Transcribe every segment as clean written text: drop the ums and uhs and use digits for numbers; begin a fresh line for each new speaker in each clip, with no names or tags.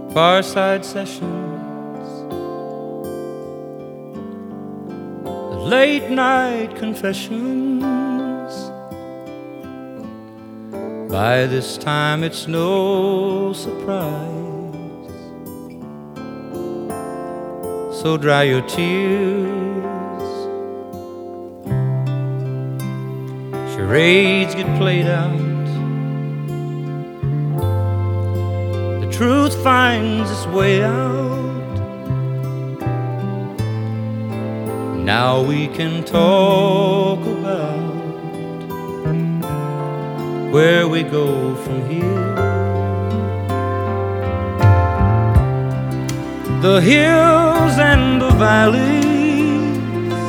Fireside sessions, the late night confessions. By this time it's no surprise, so dry your tears. Charades get played out, truth finds its way out. Now we can talk about where we go from here. The hills and the valleys,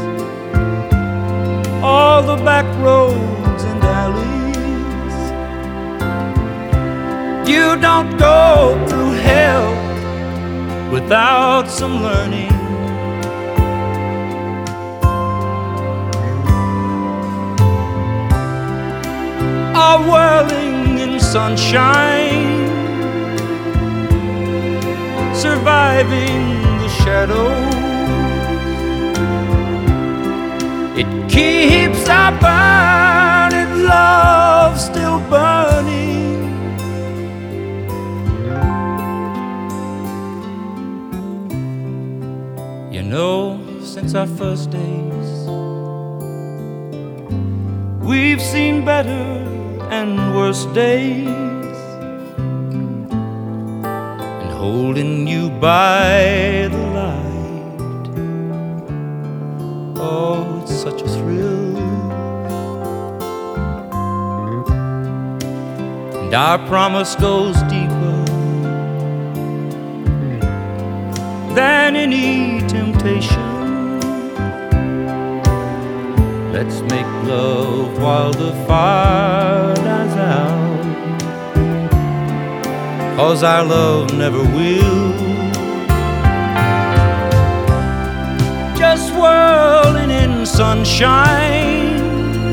all the back roads and alleys. You don't go through hell without some learning. Are whirling in sunshine, surviving the shadows. It keeps our burning love still burning. You know, since our first days, we've seen better and worse days. And holding you by the light, oh, it's such a thrill. And our promise goes deeper than any temptation. Let's make love while the fire dies out, 'cause our love never will. Just whirling in sunshine,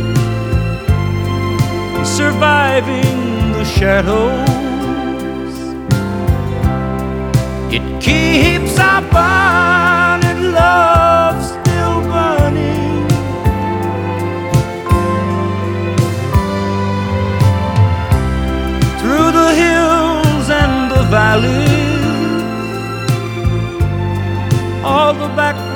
surviving the shadows. It keeps our burning love still burning. Through the hills and the valleys, all the back